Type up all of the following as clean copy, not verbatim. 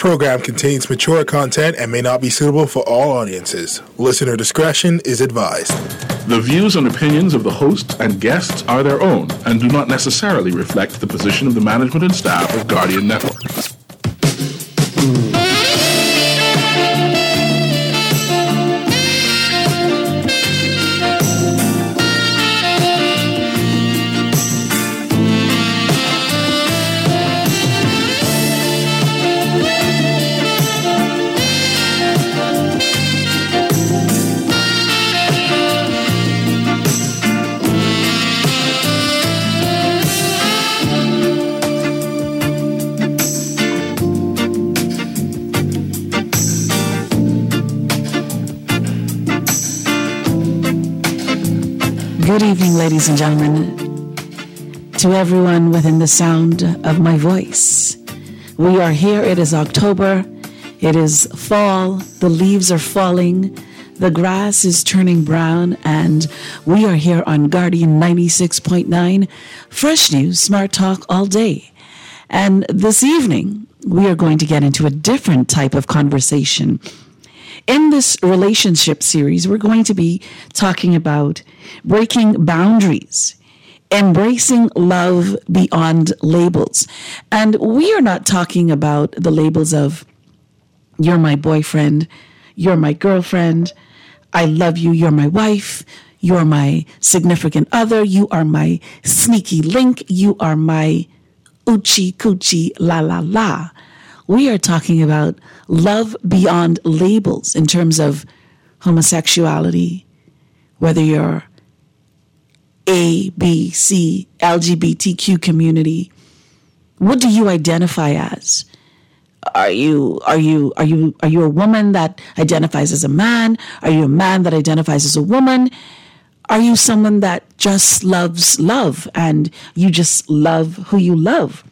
program contains mature content and may not be suitable for all audiences. Listener discretion is advised. The views and opinions of the host and guests are their own and do not necessarily reflect the position of the management and staff of Guardian Network. Good evening, ladies and gentlemen, to everyone within the sound of my voice. We are here. It is October. It is fall. The leaves are falling. The grass is turning brown. And we are here on Guardian 96.9, Fresh News, Smart Talk all day. And this evening, we are going to get into a different type of conversation. In this relationship series, we're going to be talking about breaking boundaries, embracing love beyond labels. And we are not talking about the labels of you're my boyfriend, you're my girlfriend, I love you, you're my wife, you're my significant other, you are my sneaky link, you are my oochie coochie la la la. We are talking about love beyond labels in terms of homosexuality, whether you're A, B, C, LGBTQ community. What do you identify as? Are you a woman that identifies as a man? Are you a man that identifies as a woman? Are you someone that just loves love and you just love who you love?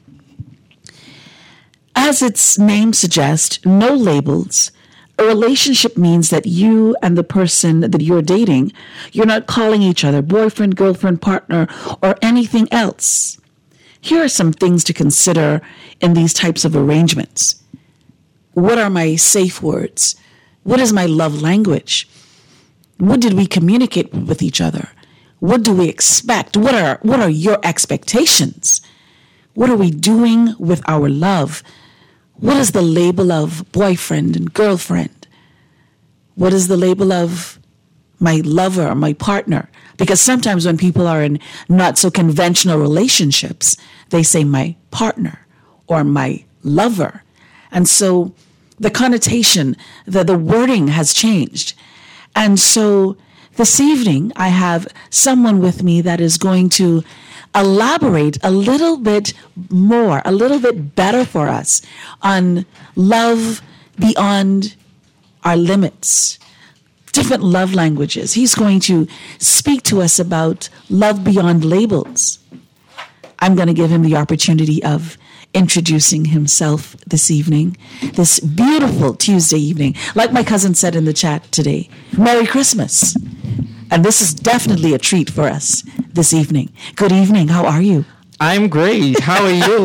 As its name suggests, no labels. A relationship means that you and the person that you're dating, you're not calling each other boyfriend, girlfriend, partner, or anything else. Here are some things to consider in these types of arrangements. What are my safe words? What is my love language? What did we communicate with each other? What do we expect? What are your expectations? What are we doing with our love? What is the label of boyfriend and girlfriend? What is the label of my lover, my partner? Because sometimes when people are in not so conventional relationships, they say my partner or my lover. And so the connotation, the wording has changed. And so this evening, I have someone with me that is going to elaborate a little bit more, a little bit better for us on love beyond our limits, different love languages. He's going to speak to us about love beyond labels. I'm going to give him the opportunity of introducing himself this evening, this beautiful Tuesday evening. Like my cousin said in the chat today, Merry Christmas. And this is definitely a treat for us this evening. Good evening. How are you? I'm great. How are you?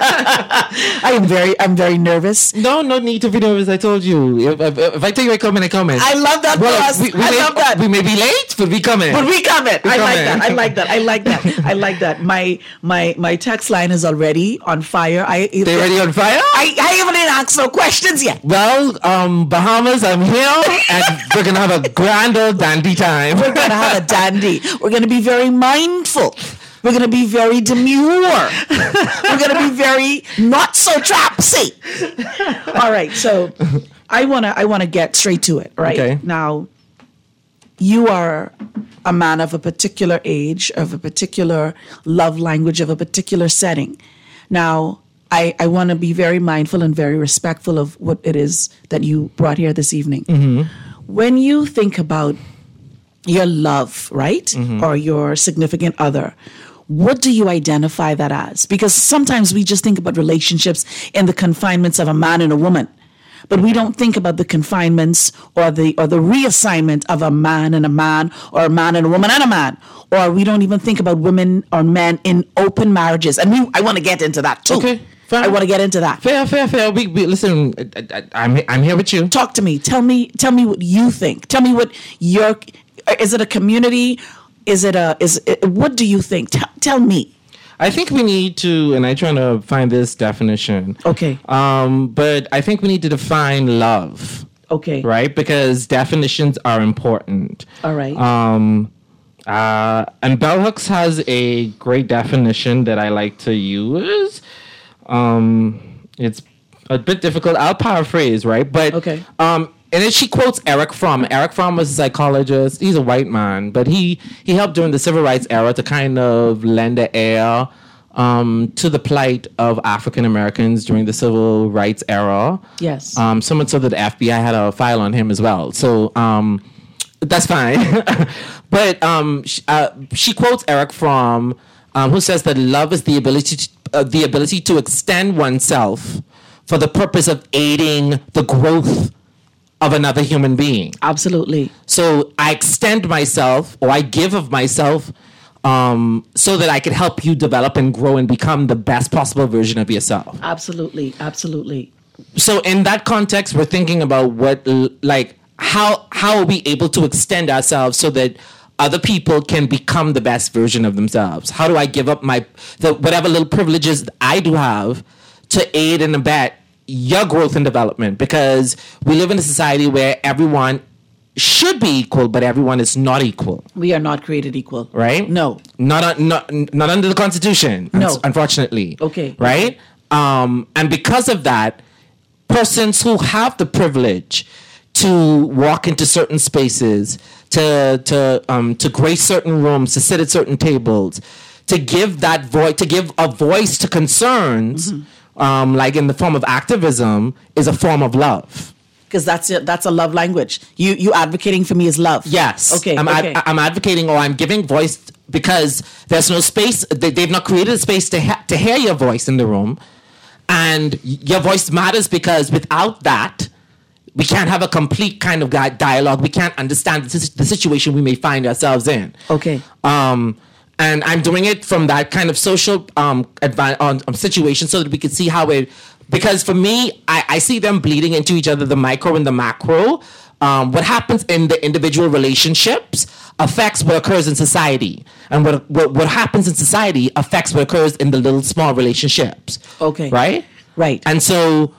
I'm very nervous. No need to be nervous. I told you. If I tell you I come in, I come in. I love that. Well, I love that. We may be late, but we come in. I like that. My text line is already on fire. They're already on fire? I haven't even asked no questions yet. Well, Bahamas, I'm here, and we're going to have a grand old dandy time. We're going to have a dandy. We're going to be very mindful. We're going to be very demure. We're going to be very not so trapsy. All right. So I want to get straight to it, right? Okay. Now, you are a man of a particular age, of a particular love language, of a particular setting. Now, I want to be very mindful and very respectful of what it is that you brought here this evening. Mm-hmm. When you think about your love, right? Mm-hmm. Or your significant other, what do you identify that as? Because sometimes we just think about relationships in the confinements of a man and a woman, but we don't think about the confinements or the reassignment of a man and a man, or a man and a woman and a man, or we don't even think about women or men in open marriages. And I want to get into that too. Okay. I want to get into that. Fair. We listen. I'm here with you. Talk to me. Tell me what you think. Tell me what is it a community? What do you think? Tell me. I think we need to, and I'm trying to find this definition. Okay. But I think we need to define love. Okay. Right? Because definitions are important. All right. And Bell Hooks has a great definition that I like to use. It's a bit difficult. I'll paraphrase, right? But okay. And then she quotes Erich Fromm. Erich Fromm was a psychologist. He's a white man, but he helped during the civil rights era to kind of lend an air to the plight of African Americans during the civil rights era. Yes. So much so that the FBI had a file on him as well. So that's fine. But she quotes Erich Fromm, who says that love is the ability to extend oneself for the purpose of aiding the growth of another human being. Absolutely. So I extend myself, or I give of myself, so that I can help you develop and grow and become the best possible version of yourself. Absolutely. So in that context, we're thinking about how are we able to extend ourselves so that other people can become the best version of themselves? How do I give up whatever little privileges I do have to aid and abet your growth and development? Because we live in a society where everyone should be equal, but everyone is not equal. We are not created equal. Right? No. Not under the Constitution, no. Unfortunately. Okay. Right? And because of that, persons who have the privilege to walk into certain spaces, to grace certain rooms, to sit at certain tables, to give a voice to concerns, like in the form of activism, is a form of love. Because that's a love language. You advocating for me is love. Yes. Okay. I'm advocating, or I'm giving voice because there's no space. They've not created a space to hear your voice in the room, and your voice matters because without that, we can't have a complete kind of dialogue. We can't understand the situation we may find ourselves in. Okay. And I'm doing it from that kind of social situation so that we can see how it... Because for me, I see them bleeding into each other, the micro and the macro. What happens in the individual relationships affects what occurs in society. And what happens in society affects what occurs in the little small relationships. Okay. Right? Right. And so...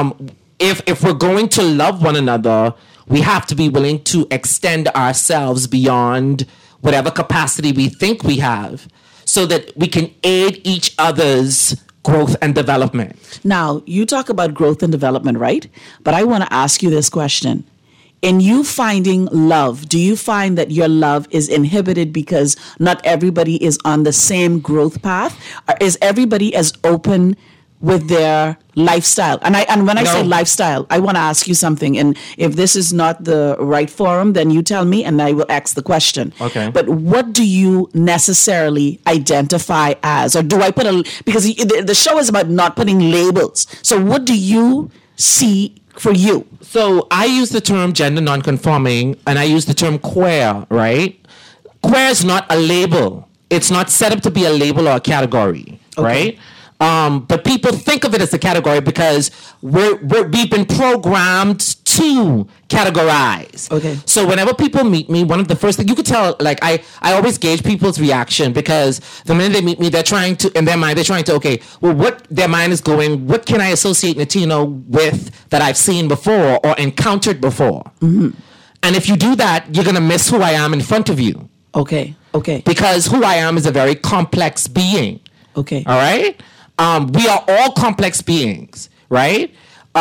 If we're going to love one another, we have to be willing to extend ourselves beyond whatever capacity we think we have so that we can aid each other's growth and development. Now, you talk about growth and development, right? But I want to ask you this question. In you finding love, do you find that your love is inhibited because not everybody is on the same growth path? Or is everybody as open with their lifestyle? And when I say lifestyle, I want to ask you something. And if this is not the right forum, then you tell me and I will ask the question. Okay. But what do you necessarily identify as? Or do I because the show is about not putting labels. So what do you see for you? So I use the term gender nonconforming and I use the term queer, right? Queer is not a label. It's not set up to be a label or a category, right? But people think of it as a category because we've been programmed to categorize. Okay. So whenever people meet me, one of the first things you could tell, like I always gauge people's reaction because the minute they meet me, they're trying to, in their mind, okay, well, what their mind is going, what can I associate Latino with that I've seen before or encountered before? Mm-hmm. And if you do that, you're going to miss who I am in front of you. Okay. Because who I am is a very complex being. Okay. All right? We are all complex beings, right?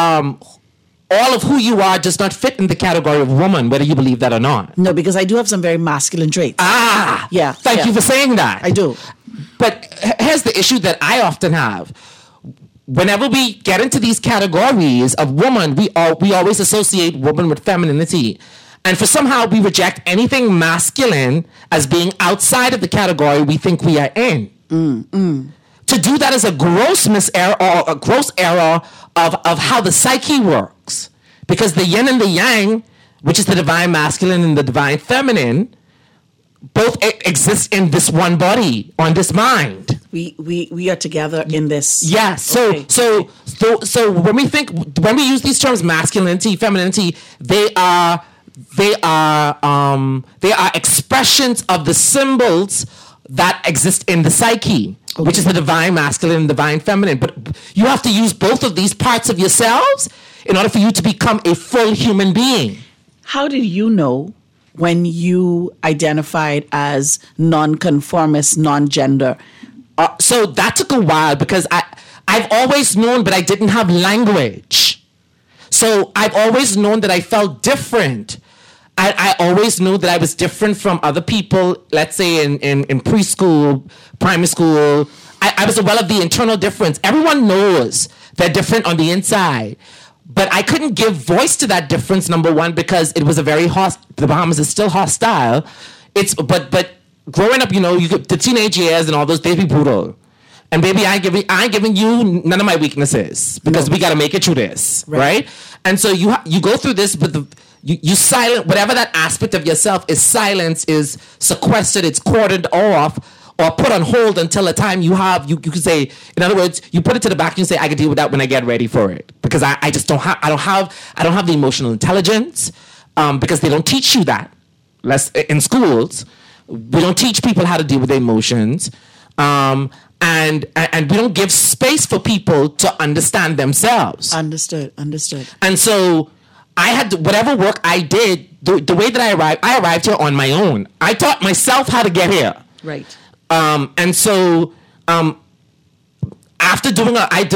All of who you are does not fit in the category of woman, whether you believe that or not. No, because I do have some very masculine traits. Yeah. Thank you for saying that. I do. But here's the issue that I often have. Whenever we get into these categories of woman, we always associate woman with femininity. And for somehow we reject anything masculine as being outside of the category we think we are in. To do that is a gross error of how the psyche works. Because the yin and the yang, which is the divine masculine and the divine feminine, both exist in this one body, on this mind. we are together in this. Yeah. So when we use these terms, masculinity, femininity, they are expressions of the symbols that exist in the psyche, which is the divine masculine and divine feminine. But you have to use both of these parts of yourselves in order for you to become a full human being. How did you know when you identified as non-conformist, non-gender? So that took a while because I've always known, but I didn't have language. So I've always known that I felt different. I always knew that I was different from other people, let's say in preschool, primary school. I was aware of the internal difference. Everyone knows they're different on the inside. But I couldn't give voice to that difference, number one, because it was a very the Bahamas is still hostile. But growing up, you know, the teenage years and all those, they be brutal. And baby, I ain't giving you none of my weaknesses because we got to make it through this, right? And so you go through this, but you silent whatever that aspect of yourself is. Silence is sequestered, it's cordoned off or put on hold until a time you can say, in other words, you put it to the back and you say, I can deal with that when I get ready for it, because I just don't have the emotional intelligence, because they don't teach you that. In schools, we don't teach people how to deal with their emotions. And we don't give space for people to understand themselves. Understood. And so I had whatever work I did, the way that I arrived here on my own. I taught myself how to get here. Right. And so after doing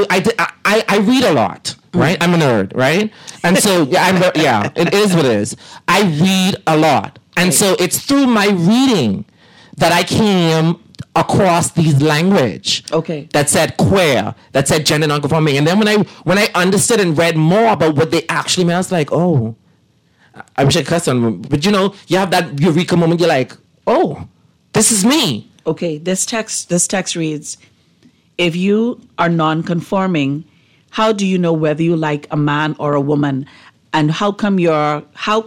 I read a lot, right? I'm a nerd, right? And so it is what it is. I read a lot. And so it's through my reading that I came across these language that said queer, that said gender nonconforming. And then when I understood and read more about what they actually meant, I was like, oh, I wish I cussed on them. But you know, you have that eureka moment, you're like, oh, this is me. Okay, this text reads, if you are non-conforming, how do you know whether you like a man or a woman? And how come your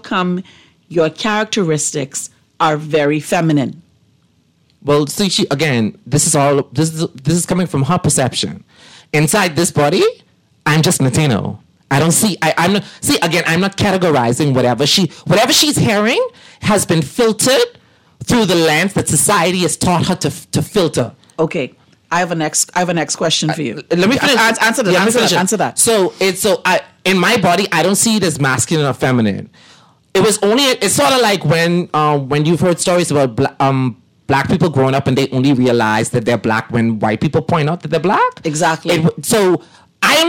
characteristics are very feminine? Well, see, this is coming from her perception. Inside this body, I'm just Latino. I don't see. I'm not categorizing whatever she's hearing has been filtered through the lens that society has taught her to filter. Okay, I have a next question for you. Let me finish. Answer that. So in my body, I don't see it as masculine or feminine. It's sort of like when you've heard stories about black people growing up and they only realize that they're black when white people point out that they're black. Exactly. So I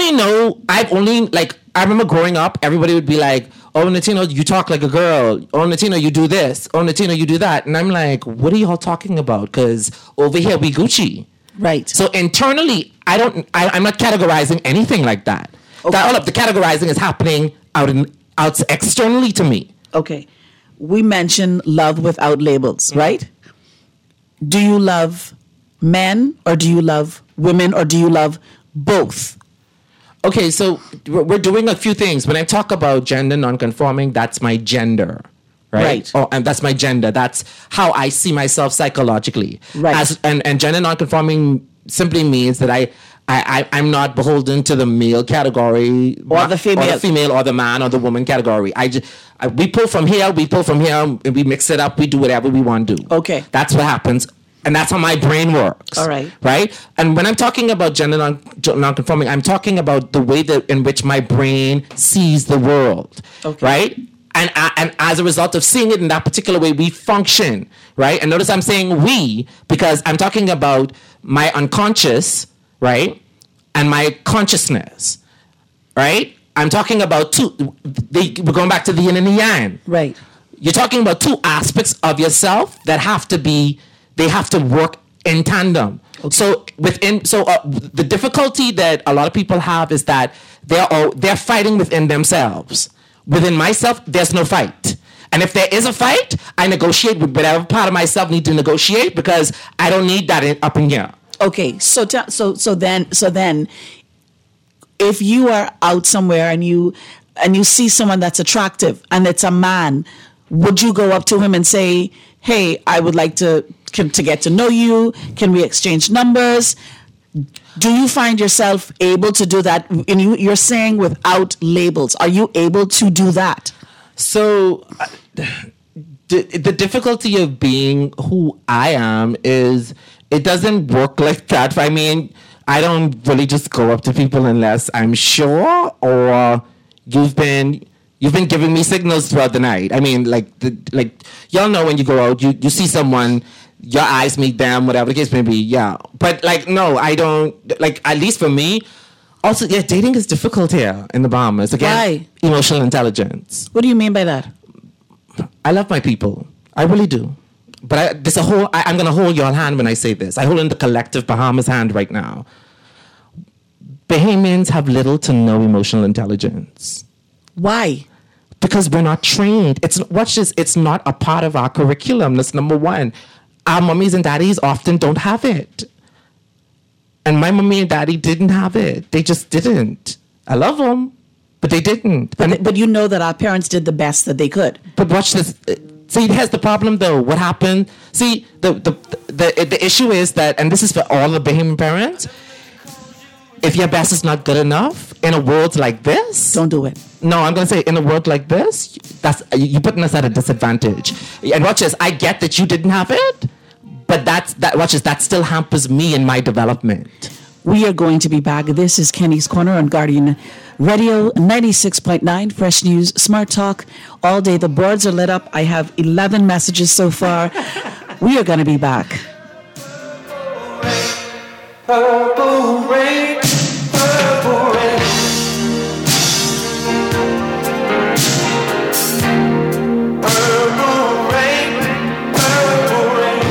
remember growing up, everybody would be like, oh, Latino, you talk like a girl. Oh, Latino, you do this. Oh, Latino, you do that. And I'm like, what are y'all talking about? Because over here, we Gucci. Right. So internally, I'm not categorizing anything like that. Okay. The categorizing is happening out externally to me. Okay. We mentioned love without labels, right? Do you love men or do you love women or do you love both? Okay, so we're doing a few things. When I talk about gender nonconforming, that's my gender, right? Oh, and that's my gender. That's how I see myself psychologically. Right. And gender nonconforming simply means that I'm not beholden to the male category or the female or the man or the woman category. We pull from here, and we mix it up. We do whatever we want to do. Okay, that's what happens. And that's how my brain works. All right. Right? And when I'm talking about gender nonconforming, I'm talking about the way in which my brain sees the world. Okay. Right? And as a result of seeing it in that particular way, we function. Right? And notice I'm saying we because I'm talking about my unconscious, right? And my consciousness. Right? I'm talking about we're going back to the yin and the yang. Right. You're talking about two aspects of yourself that have to work in tandem. Okay. So the difficulty that a lot of people have is that they're fighting within themselves. Within myself, there's no fight. And if there is a fight, I negotiate with whatever part of myself need to negotiate because I don't need that up in here. Okay, so then, if you are out somewhere and you see someone that's attractive and it's a man, would you go up to him and say, hey, I would like to to get to know you? Can we exchange numbers? Do you find yourself able to do that? And you're saying without labels. Are you able to do that? So the difficulty of being who I am is it doesn't work like that. I mean, I don't really just go up to people unless I'm sure or you've been giving me signals throughout the night. I mean, like y'all know when you go out, you see someone, your eyes meet them, whatever the case may be. Yeah, but like no, I don't. Like at least for me. Also, yeah, dating is difficult here in the Bahamas. Again, why? Emotional intelligence. What do you mean by that? I love my people. I really do. But I'm going to hold your hand when I say this. I hold in the collective Bahamas hand right now. Bahamians have little to no emotional intelligence. Why? Because we're not trained. It's not a part of our curriculum. That's number one. Our mummies and daddies often don't have it. And my mommy and daddy didn't have it. They just didn't. I love them, but they didn't. But you know that our parents did the best that they could. But watch this. See, here's the problem, though. What happened? See, the issue is that, and this is for all the Bahamian parents, if your best is not good enough in a world like this... Don't do it. No, I'm going to say in a world like this, you're putting us at a disadvantage. And watch this. I get that you didn't have it, but that still hampers me in my development. We are going to be back. This is Kenny's Corner on Guardian Radio 96.9, Fresh News, Smart Talk. All day, the boards are lit up. I have 11 messages so far. We are going to be back. Purple rain, purple rain. Purple rain, purple rain.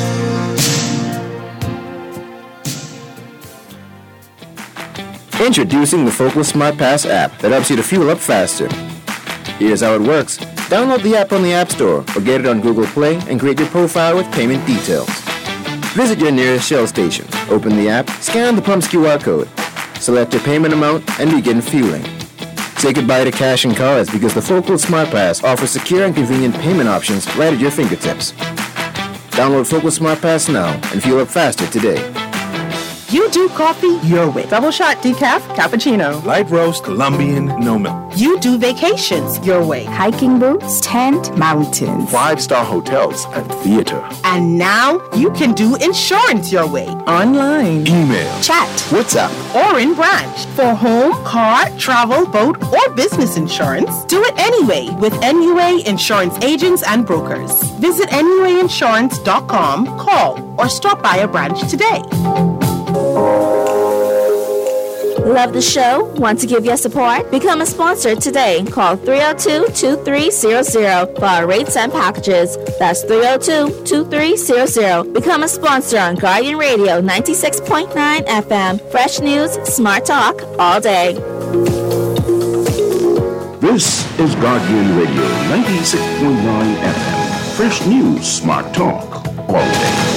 Introducing the Focal Smart Pass app that helps you to fuel up faster. Here's how it works. Download the app on the App Store or get it on Google Play and create your profile with payment details. Visit your nearest Shell station, open the app, scan the pump's QR code, select your payment amount, and begin fueling. Say goodbye to cash and cards because the Focal Smart Pass offers secure and convenient payment options right at your fingertips. Download Focal Smart Pass now and fuel up faster today. You do coffee your way. Double shot decaf, cappuccino. Light roast, Colombian, no milk. You do vacations your way. Hiking boots, tent, mountains. 5-star hotels and theater. And now you can do insurance your way. Online. Email. Chat. WhatsApp. Or in branch. For home, car, travel, boat, or business insurance, do it anyway with NUA Insurance Agents and Brokers. Visit NUAinsurance.com, call, or stop by a branch today. Love the show? Want to give your support? Become a sponsor today. Call 302-2300 for our rates and packages. That's 302-2300. Become a sponsor on Guardian Radio 96.9 FM. Fresh news, smart talk, all day. This is Guardian Radio 96.9 FM. Fresh news, smart talk, all day.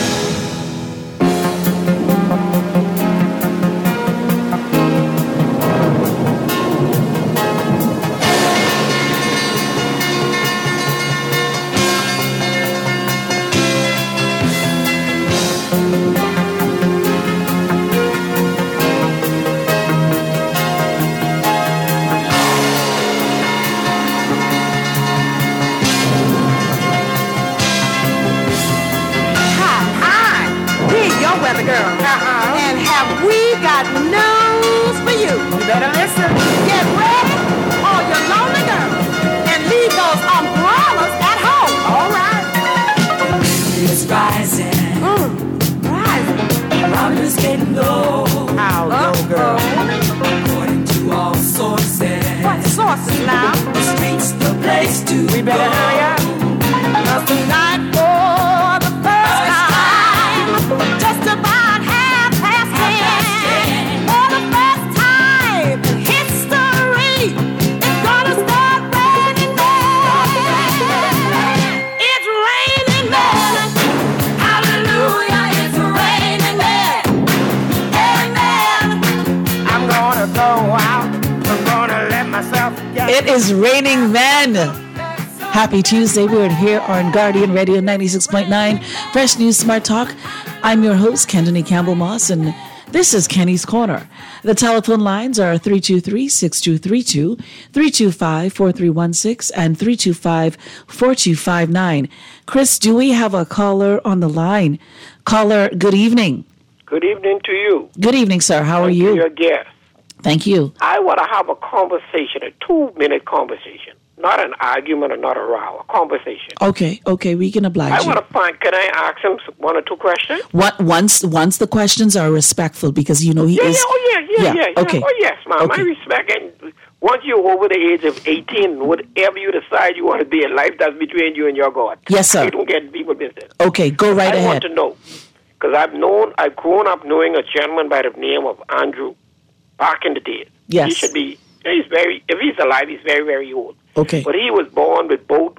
It is raining men. Happy Tuesday. We're here on Guardian Radio 96.9, Fresh News Smart Talk. I'm your host, Kendony Campbell Moss, and this is Kenny's Corner. The telephone lines are 323-6232, 325-4316, and 325-4259. Chris, do we have a caller on the line? Caller, good evening. Good evening to you. Good evening, sir. How are you? Your guest. Thank you. I want to have a conversation, a 2-minute conversation. Not an argument or not a row, a conversation. Okay, we can oblige I you. want to can I ask him 1 or 2 questions? Once the questions are respectful, because you know he is. Yeah. Okay. Oh, yes, ma'am. Okay. I respect and once you're over the age of 18, whatever you decide you want to be in life, that's between you and your God. Yes, sir. You don't get in people's business. Okay, go right ahead. I want to know, because I've grown up knowing a gentleman by the name of Andrew back in the day. Yes. He should be, if he's alive, he's very, very old. Okay. But he was born with both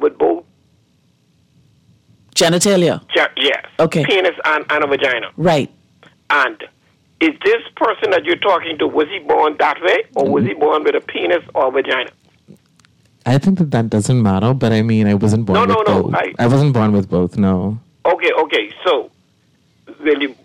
genitalia. Yes. Okay. Penis and a vagina. Right. And is this person that you're talking to, was he born that way, or was he born with a penis or a vagina? I think that doesn't matter, but I mean, I wasn't born with both. I wasn't born with both, no. Okay. So, well, you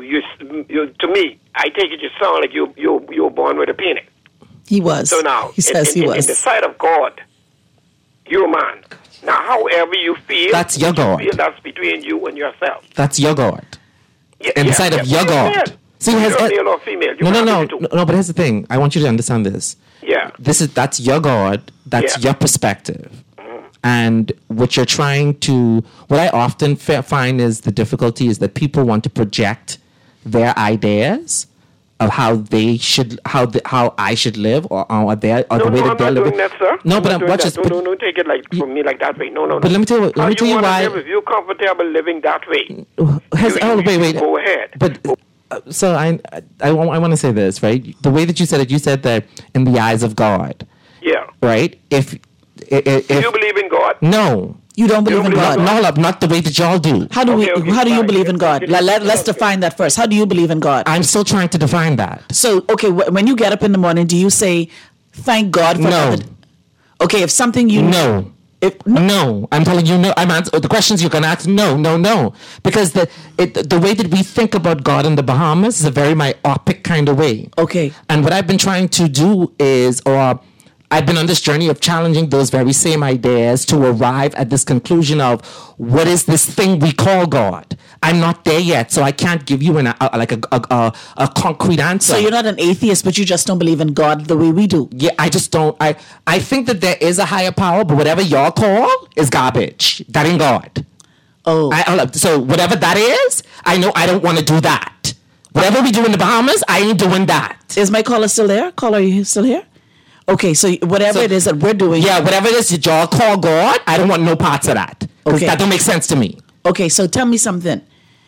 to me, I take it you sound like you were born with a penis. He was. So now, he says he was. In the sight of God, you're a man. Now, however you feel, that's your God. That's between you and yourself. That's your God. In the sight of your God. See, male or female. No. But here's the thing. I want you to understand this. Yeah. That's your God. That's your perspective. Mm-hmm. And what you're what I often find is the difficulty is that people want to project their ideas of how they should, how I should live, or the way that they're living. I'm not doing that, sir. No, but watch this. Don't take it from me like that way. No. But let me tell you why. If you're comfortable living that way, wait. Go ahead. But so I want to say this, right? The way that you said it, you said that in the eyes of God. Yeah. Right. If you believe in God? No. You don't believe in God? No, not the way that y'all do. How do you believe in God? Let's define that first. How do you believe in God? I'm still trying to define that. So, okay, when you get up in the morning, do you say, thank God for that? Okay, if something you... No. No, I'm telling you no. I'm answering the questions you're going to ask. No. Because the way that we think about God in the Bahamas is a very myopic kind of way. Okay. And what I've been trying to do is... I've been on this journey of challenging those very same ideas to arrive at this conclusion of what is this thing we call God. I'm not there yet, so I can't give you a concrete answer. So you're not an atheist, but you just don't believe in God the way we do. Yeah, I just don't. I think that there is a higher power, but whatever y'all call is garbage. That ain't God. Oh. So whatever that is, I know I don't want to do that. Whatever we do in the Bahamas, I ain't doing that. Is my caller still there? Caller, are you still here? Okay, so whatever it is that we're doing... Yeah, whatever it is that y'all call God, I don't want no parts of that. Okay. That don't make sense to me. Okay, so tell me something.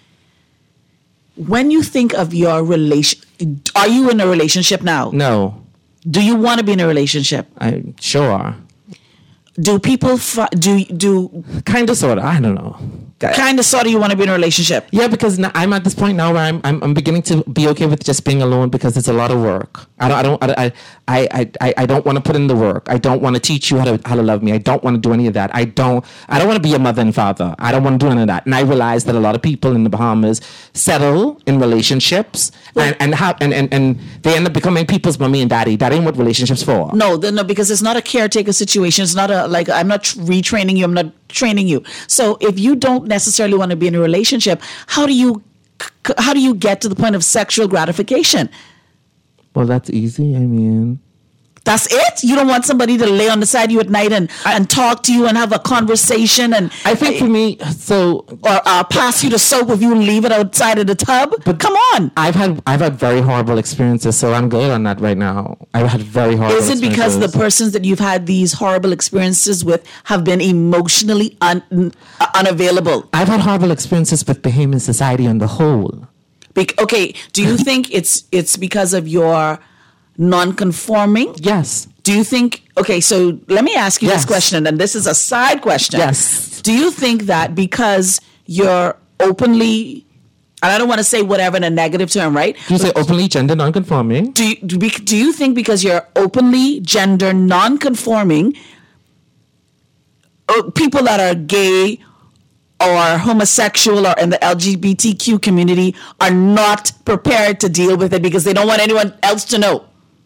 When you think of your relation... Are you in a relationship now? No. Do you want to be in a relationship? I sure. Do people... do kind of, sort of. I don't know. Kind of, sort of, you want to be in a relationship? Yeah, because I'm at this point now where I'm beginning to be okay with just being alone because it's a lot of work. I don't want to put in the work. I don't want to teach you how to love me. I don't want to do any of that. I don't want to be a mother and father. I don't want to do any of that. And I realize that a lot of people in the Bahamas settle in relationships and they end up becoming people's mommy and daddy. That ain't what relationships for. No, because it's not a caretaker situation. It's not I'm not retraining you. I'm not training you. So if you don't necessarily want to be in a relationship, how do you get to the point of sexual gratification? Well, that's easy. I mean, that's it? You don't want somebody to lay on the side of you at night and talk to you and have a conversation? And I think for me, or pass you the soap if you leave it outside of the tub? But come on. I've had very horrible experiences, so I'm good on that right now. I've had very horrible experiences. Is it because the persons that you've had these horrible experiences with have been emotionally unavailable? I've had horrible experiences with Bahamian society on the whole. Okay, do you think it's because of your non-conforming? Yes. Do you think... Okay, so let me ask you this question, and this is a side question. Yes. Do you think that because you're openly... And I don't want to say whatever in a negative term, right? You say openly gender non-conforming. Do you think because you're openly gender non-conforming, people that are gay or homosexual or in the LGBTQ community are not prepared to deal with it because they don't want anyone else to know?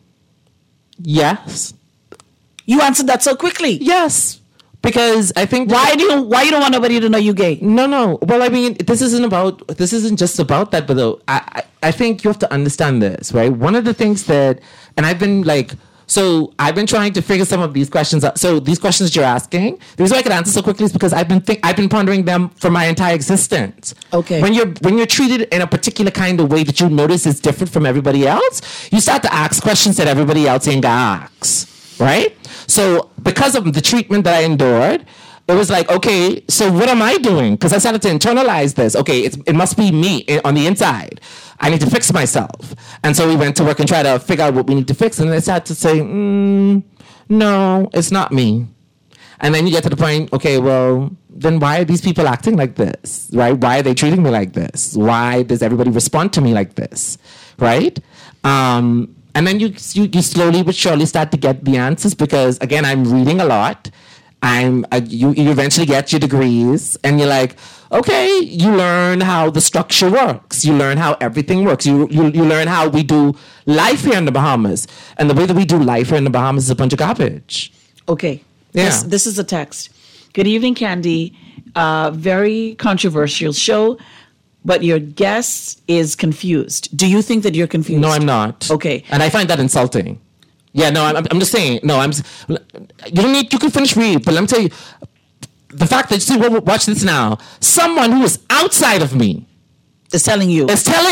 Yes. You answered that so quickly. Yes. Because I think why you don't want nobody to know you gay? No. Well, I mean, this isn't just about that, but though I think you have to understand this, right? One of the things that, and I've been trying to figure some of these questions out. So these questions you're asking, the reason I can answer so quickly is because I've been pondering them for my entire existence. Okay. When you're treated in a particular kind of way that you notice is different from everybody else, you start to ask questions that everybody else ain't gonna ask. Right? So because of the treatment that I endured, it was like, okay, so what am I doing? Because I started to internalize this. Okay, it must be me on the inside. I need to fix myself. And so we went to work and tried to figure out what we need to fix. And I started to say, no, it's not me. And then you get to the point, okay, well, then why are these people acting like this? Right? Why are they treating me like this? Why does everybody respond to me like this? Right? And then you slowly but surely start to get the answers because, again, I'm reading a lot. You eventually get your degrees and you're like, okay, you learn how the structure works. You learn how everything works. You learn how we do life here in the Bahamas. And the way that we do life here in the Bahamas is a bunch of garbage. Okay. Yeah. This is a text. Good evening, Candy. Very controversial show. But your guest is confused. Do you think that you're confused? No, I'm not. Okay. And I find that insulting. Yeah, no, I'm just saying. No, you can finish read, but let me tell you, the fact that, watch this now. Someone who is outside of me is telling me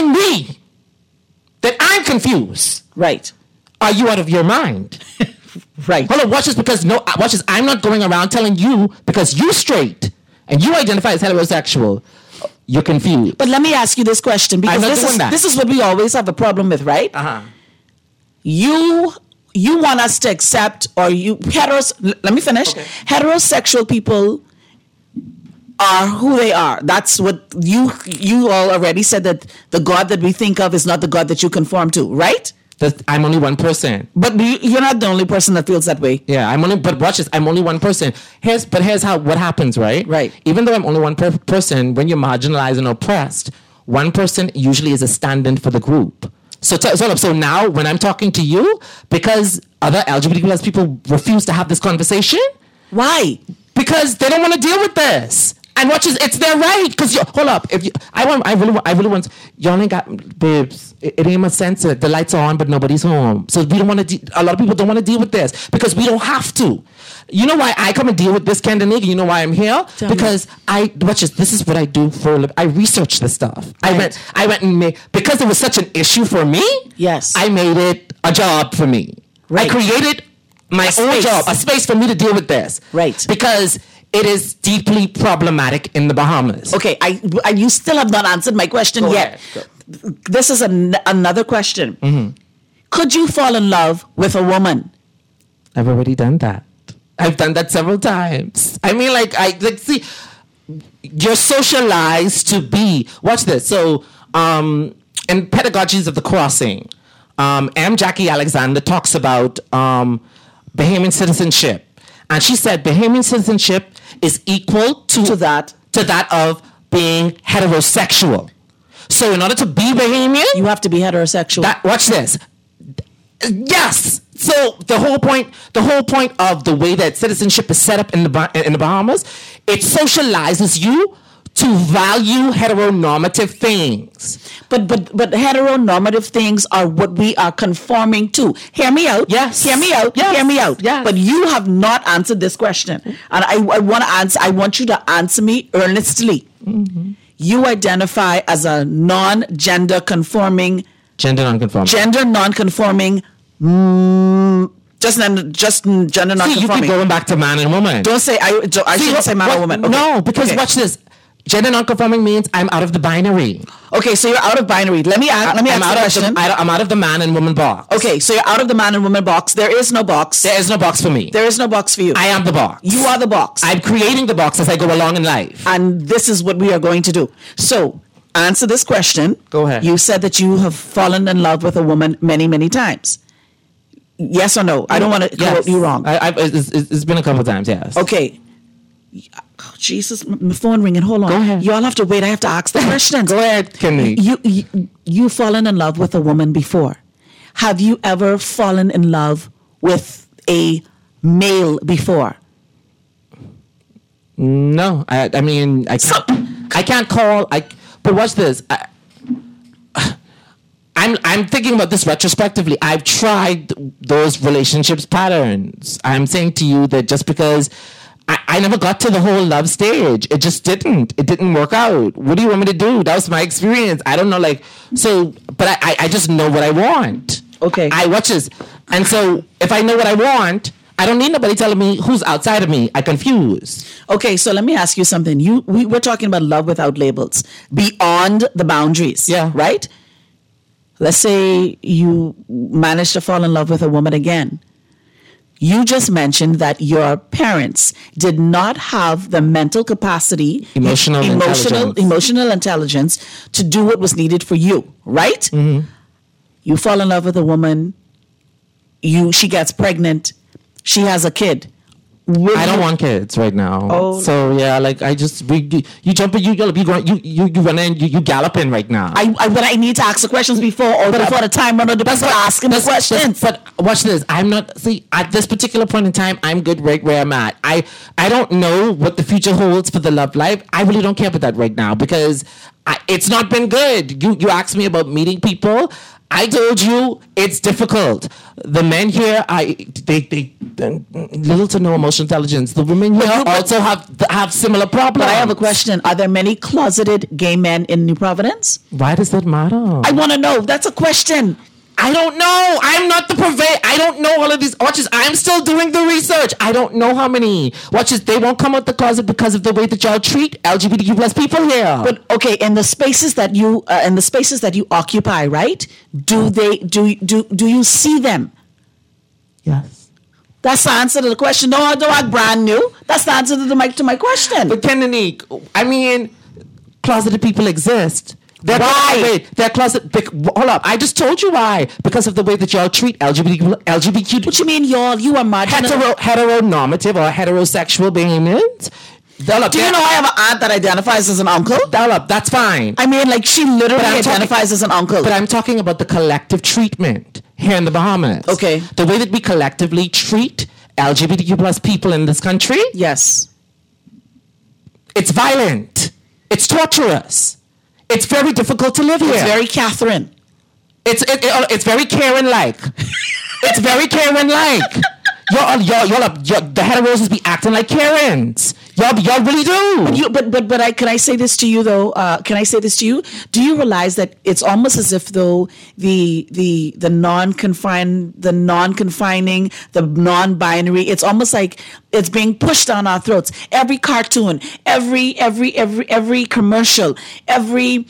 that I'm confused. Right. Are you out of your mind? Right. Hold on, watch this. I'm not going around telling you because you straight and you identify as heterosexual. You're confused. But let me ask you this question because this is what we always have a problem with, right? Uh-huh. You want us to accept, or let me finish. Okay. Heterosexual people are who they are. That's what you all already said, that the God that we think of is not the God that you conform to, right? I'm only one person. But you're not the only person that feels that way. Yeah, but watch this. I'm only one person. Here's what happens, right? Right. Even though I'm only one person, when you're marginalized and oppressed, one person usually is a stand-in for the group. So now when I'm talking to you, because other LGBTQ people refuse to have this conversation. Why? Because they don't want to deal with this. And watch this, it's their right. Because hold up, I really want. Y'all ain't got babes. It ain't much sense. The lights are on, but nobody's home. So we don't want to. A lot of people don't want to deal with this because we don't have to. You know why I come and deal with this kind of nigga? You know why I'm here? Because watch this. This is what I do for a living. I research this stuff. Right. I went and made, because it was such an issue for me. Yes. I made it a job for me. Right. I created my own job, a space for me to deal with this. Right. Because it is deeply problematic in the Bahamas. Okay, you still have not answered my question yet. This is another question. Mm-hmm. Could you fall in love with a woman? I've already done that. I've done that several times. I mean, see, you're socialized to be. Watch this. So, in Pedagogies of the Crossing, M. Jackie Alexander talks about Bahamian citizenship. And she said Bahamian citizenship is equal to that of being heterosexual. So in order to be Bahamian, you have to be heterosexual. Watch this. Yes. So the whole point of the way that citizenship is set up in the Bahamas, it socializes you to value heteronormative things. But heteronormative things are what we are conforming to. Hear me out. Yes. Hear me out. Yes. Hear me out. Yes. But you have not answered this question. And I want you to answer me earnestly. Mm-hmm. You identify as a Gender non-conforming. Gender non-conforming. Just gender non-conforming. See, you keep going back to man and woman. Don't say I shouldn't say man or woman. Okay. No, because watch this. Gender non-conforming means I'm out of the binary. Okay, so you're out of binary. Let me ask the question. I'm out of the man and woman box. Okay, so you're out of the man and woman box. There is no box. There is no box for me. There is no box for you. I am the box. You are the box. I'm creating the box as I go along in life. And this is what we are going to do. So, answer this question. Go ahead. You said that you have fallen in love with a woman many, many times. Yes or no? I don't want to quote you wrong. It's been a couple of times, yes. Okay. Oh, Jesus, my phone ringing. Hold on. Go ahead. Y'all have to wait. I have to ask the questions. Go ahead, Kenny. You fallen in love with a woman before. Have you ever fallen in love with a male before? No, I mean, I can't call. But watch this. I'm thinking about this retrospectively. I've tried those relationships patterns. I'm saying to you that just because I never got to the whole love stage, it just didn't. It didn't work out. What do you want me to do? That was my experience. I don't know, but I just know what I want. Okay. I watch this, and so if I know what I want, I don't need nobody telling me who's outside of me. I confuse. Okay, so let me ask you something. We're talking about love without labels, beyond the boundaries. Yeah. Right? Let's say you managed to fall in love with a woman again. You just mentioned that your parents did not have the mental capacity, emotional intelligence to do what was needed for you, right? Mm-hmm. You fall in love with a woman, she gets pregnant, she has a kid. I don't want kids right now. Oh. So yeah, you jump in, you run in, you gallop in right now. But I need to ask the questions before the time run out. Depends on asking the questions. But watch this. I'm not at this particular point in time. I'm good right where I'm at. I don't know what the future holds for the love life. I really don't care about that right now because it's not been good. You asked me about meeting people. I told you it's difficult. The men here, they little to no emotional intelligence. The women here also have similar problems. But I have a question. Are there many closeted gay men in New Providence? Why does that matter? I want to know. That's a question. I don't know. I'm not the purveyor. I don't know all of these watches. I'm still doing the research. I don't know how many watches. They won't come out the closet because of the way that y'all treat LGBTQ plus people here. But okay, in the spaces that you occupy, right? Do you see them? Yes. That's the answer to the question. No, I don't act brand new. That's the answer to my question. But Kenanique, I mean, closeted people exist. Why? They're closet. Hold up. I just told you why. Because of the way that y'all treat LGBTQ. What you mean, y'all? You are marginal. Heteronormative or heterosexual beings. Do you know I have an aunt that identifies as an uncle? That's fine. I mean, she literally identifies as an uncle. But I'm talking about the collective treatment here in the Bahamas. Okay. The way that we collectively treat LGBTQ plus people in this country. Yes. It's violent. It's torturous. It's very difficult to live here. It's very Catherine. It's very Karen-like. It's very Karen-like. Y'all, the heteros be acting like Karens. Y'all really do. But can I say this to you though? Can I say this to you? Do you realize that it's almost as if though the non-confining, the non-binary, it's almost like it's being pushed down our throats. Every cartoon, every commercial, every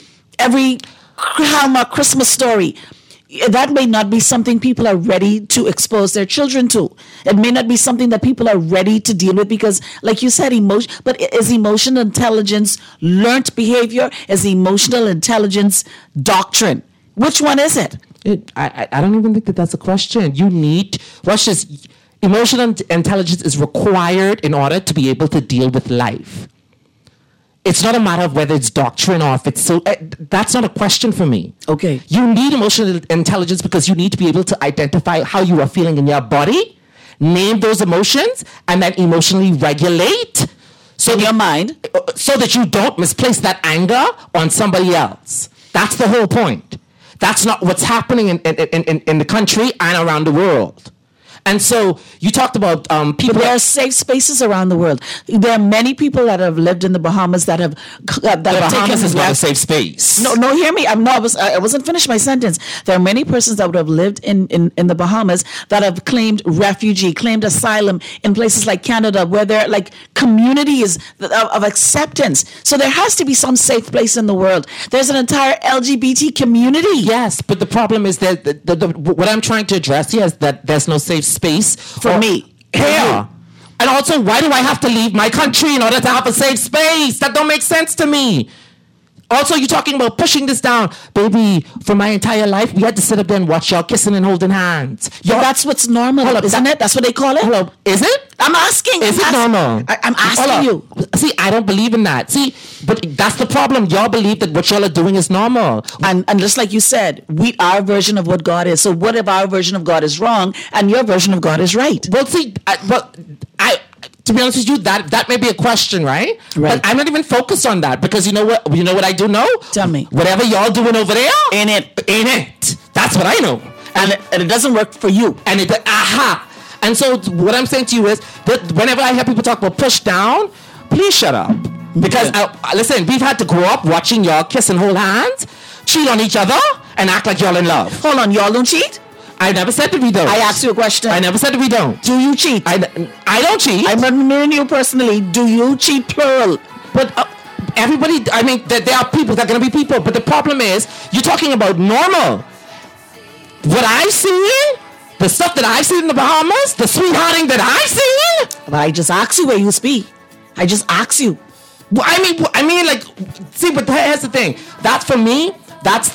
Hallmark Christmas story. That may not be something people are ready to expose their children to. It may not be something that people are ready to deal with because, like you said, but is emotional intelligence learnt behavior? Is emotional intelligence doctrine? Which one is it? I don't even think that's a question. Watch this. Emotional intelligence is required in order to be able to deal with life. It's not a matter of whether it's doctrine or if it's so. That's not a question for me. Okay. You need emotional intelligence because you need to be able to identify how you are feeling in your body, name those emotions, and then emotionally regulate. In your mind. So that you don't misplace that anger on somebody else. That's the whole point. That's not what's happening in the country and around the world. And so you talked about people. But there are safe spaces around the world. There are many people that have lived in the Bahamas that have Bahamas is not a safe space. No, hear me. I wasn't finished my sentence. There are many persons that would have lived in the Bahamas that have claimed refugee, claimed asylum in places like Canada, where there are like communities of acceptance. So there has to be some safe place in the world. There's an entire LGBT community. Yes, but the problem is that what I'm trying to address here is that there's no safe space for me here. And also, why do I have to leave my country in order to have a safe space? That don't make sense to me. Also, you're talking about pushing this down. Baby, for my entire life, we had to sit up there and watch y'all kissing and holding hands. But that's what's normal, isn't it? That's what they call it? Hello, is it? I'm asking. Is it normal? I'm asking you. See, I don't believe in that. See, but that's the problem. Y'all believe that what y'all are doing is normal. And just like you said, our version of what God is. So what if our version of God is wrong and your version of God is right? Well, see, to be honest with you, that may be a question, right? But I'm not even focused on that because you know what I do know? Tell me. Whatever y'all doing over there, ain't it. That's what I know. And it doesn't work for you. And And so what I'm saying to you is that whenever I hear people talk about push down, please shut up. Because listen, we've had to grow up watching y'all kiss and hold hands, cheat on each other, and act like y'all in love. Hold on, y'all don't cheat? I never said that we don't. I asked you a question. I never said that we don't. Do you cheat? I don't cheat. I'm admitting you personally. Do you cheat, plural? But everybody, I mean, there are people. There are going to be people. But the problem is, you're talking about normal. What I've seen, the stuff that I've seen in the Bahamas, the sweethearting that I've seen. But I just asked you where you speak. I just asked you. Well, I mean, like, see, but here's the thing. That's for me. That's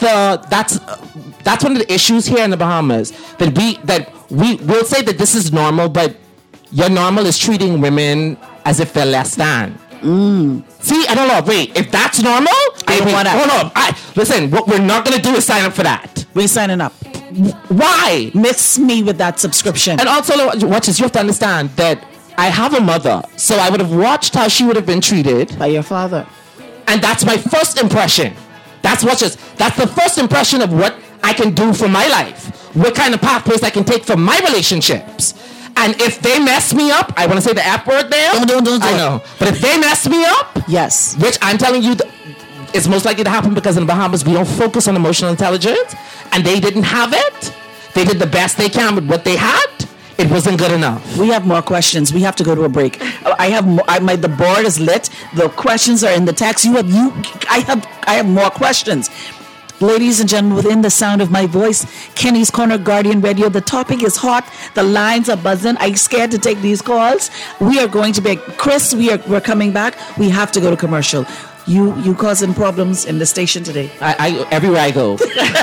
one of the issues here in the Bahamas that we will say that this is normal, but your normal is treating women as if they're less than. See, I don't know. Wait, if that's normal, I don't want to. Hold on. Listen, what we're not going to do is sign up for that. We're signing up. Why? Miss me with that subscription. And also, watch this. You have to understand that I have a mother, so I would have watched how she would have been treated by your father, and that's my first impression. That's the first impression of what I can do for my life, what kind of pathways I can take for my relationships. And if they mess me up, I want to say the F word there. Don't. I know. But if they mess me up, yes, which I'm telling you, it's most likely to happen because in the Bahamas, we don't focus on emotional intelligence, and they didn't have it. They did the best they can with what they had. It wasn't good enough. We have more questions. We have to go to a break. The board is lit. The questions are in the text. I have more questions. Ladies and gentlemen, within the sound of my voice, Kenny's Corner Guardian Radio. The topic is hot. The lines are buzzing. I'm scared to take these calls. We are going to be Chris. We're coming back. We have to go to commercial. You causing problems in the station today. I everywhere I go.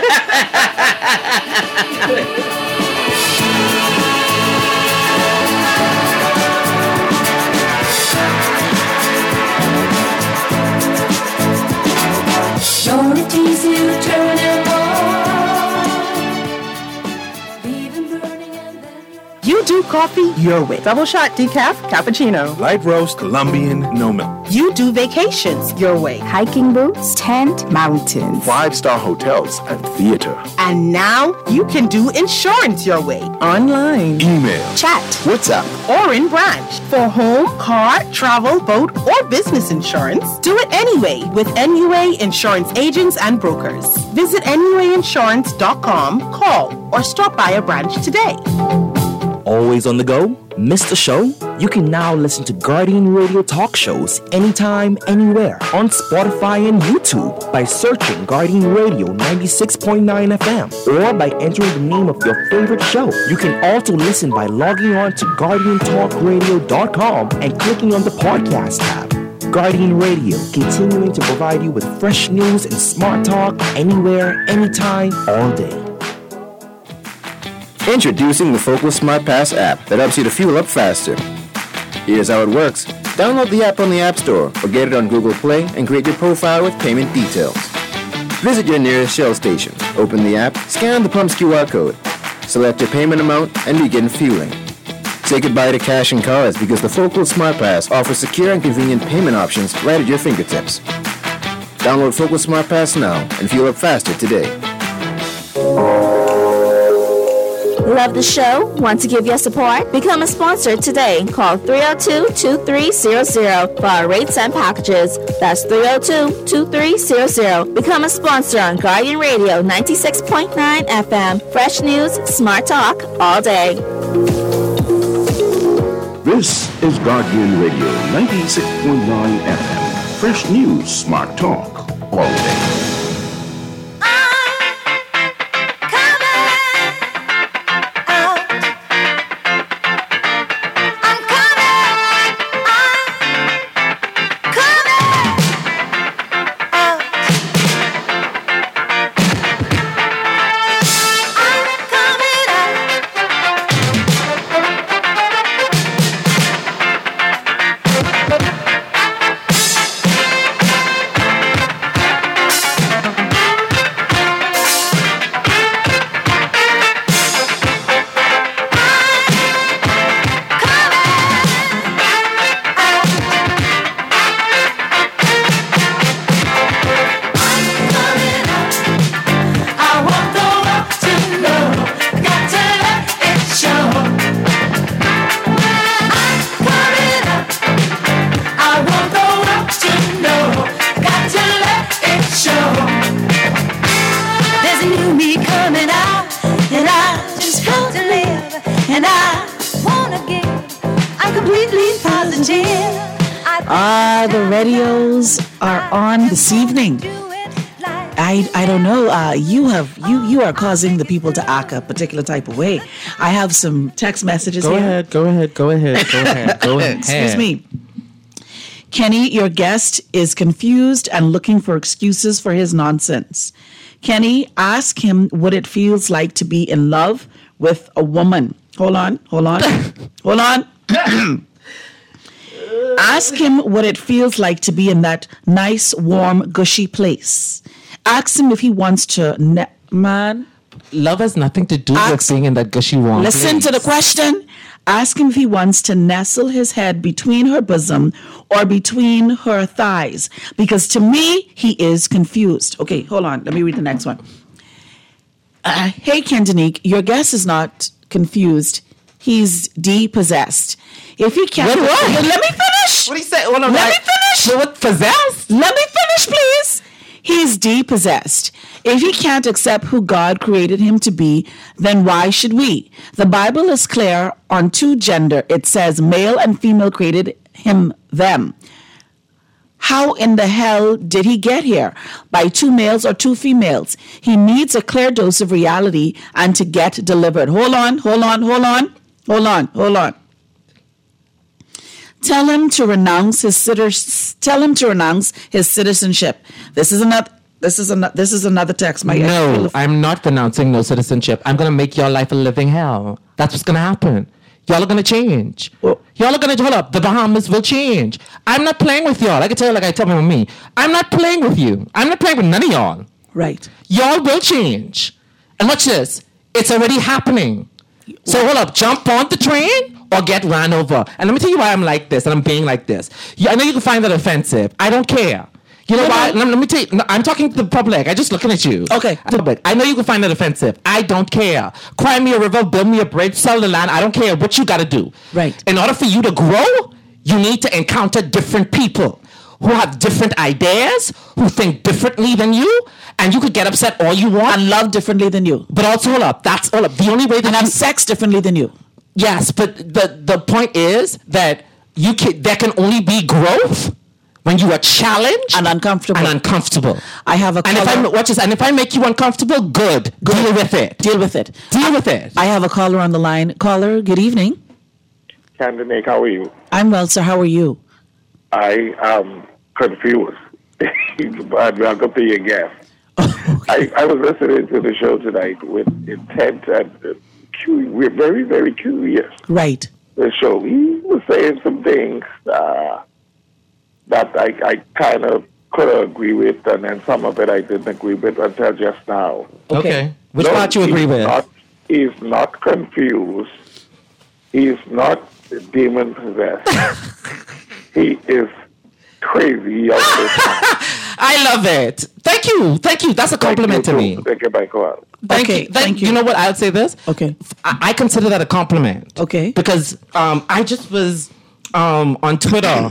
Don't it tease you, turn it You do coffee your way. Double shot decaf, cappuccino. Light roast, Colombian, no milk. You do vacations your way. Hiking boots, tent, mountains. 5-star hotels and theater. And now you can do insurance your way. Online. Email. Chat. WhatsApp. Or in branch. For home, car, travel, boat, or business insurance, do it anyway with NUA Insurance Agents and Brokers. Visit NUAinsurance.com, call, or stop by a branch today. Always on the go? Missed the show? You can now listen to Guardian Radio talk shows anytime, anywhere on Spotify and YouTube by searching Guardian Radio 96.9 FM or by entering the name of your favorite show. You can also listen by logging on to GuardianTalkRadio.com and clicking on the podcast tab. Guardian Radio, continuing to provide you with fresh news and smart talk anywhere, anytime, all day. Introducing the Focus Smart Pass app that helps you to fuel up faster. Here's how it works. Download the app on the App Store or get it on Google Play and create your profile with payment details. Visit your nearest Shell station, open the app, scan the pump's QR code, select your payment amount, and begin fueling. Say goodbye to cash and cards because the Focal Smart Pass offers secure and convenient payment options right at your fingertips. Download Focal Smart Pass now and fuel up faster today. Love the show? Want to give your support? Become a sponsor today. Call 302-2300 for our rates and packages. That's 302-2300. Become a sponsor on Guardian Radio 96.9 FM. Fresh news, smart talk, all day. This is Guardian Radio 96.9 FM. Fresh news, smart talk, all day. completely positive. The radios are on this evening. I don't know. You are causing the people to act a particular type of way. I have some text messages here. Go ahead. Excuse me. Kenny, your guest is confused and looking for excuses for his nonsense. Kenny, ask him what it feels like to be in love with a woman. Hold on. Ask him what it feels like to be in that nice, warm, gushy place. Ask him if he wants to... Man. Love has nothing to do with being in that gushy warm Listen place. to the question. Ask him if he wants to nestle his head between her bosom or between her thighs. Because to me, he is confused. Okay, hold on. Let me read the next one. Hey, Kendanique, your guest is not confused. He's depossessed. If he can't... What? Let me finish. What do you say? Let me finish. What, possessed? Let me finish, please. He's depossessed. If he can't accept who God created him to be, then why should we? The Bible is clear on two gender. It says male and female created him, them. How in the hell did he get here? By two males or two females? He needs a clear dose of reality and to get delivered. Hold on. Tell him to renounce his citizenship. This is another text. No, I'm not renouncing no citizenship. I'm gonna make your life a living hell. That's what's gonna happen. Y'all are gonna change. Y'all are gonna hold up. The Bahamas will change. I'm not playing with y'all. I can tell you, like I tell my me. I'm not playing with you. I'm not playing with none of y'all. Right. Y'all will change. And watch this. It's already happening. So hold up. Jump on the train or get ran over. And let me tell you why I'm like this and I'm being like this. I know you can find that offensive. I don't care. You know why? Let me tell you. No, I'm talking to the public. I'm just looking at you. Okay. Public. I know you can find that offensive. I don't care. Cry me a river, build me a bridge, sell the land. I don't care what you got to do. Right. In order for you to grow, you need to encounter different people who have different ideas, who think differently than you, and you could get upset all you want. And love differently than you. But also, hold up. That's all up. The only way that and have sex differently than you. Yes, but the point is that there can only be growth when you are challenged and uncomfortable. I have a caller. And if I make you uncomfortable, good. Deal with it. Deal with it. I have a caller on the line. Caller, good evening. Kendanique, how are you? I'm well, sir. How are you? I am confused. But welcome to your guest. I was listening to the show tonight with intent and we're very, very curious. Right. The show. He was saying some things that I kind of could agree with, and then some of it I didn't agree with until just now. Okay. Which part you agree with? He's not confused. He's not demon possessed. He is crazy. I love it. Thank you. That's a compliment to me. Thank you, Michael. Thank you. You know what? I'll say this. Okay. I consider that a compliment. Okay. Because I just was on Twitter.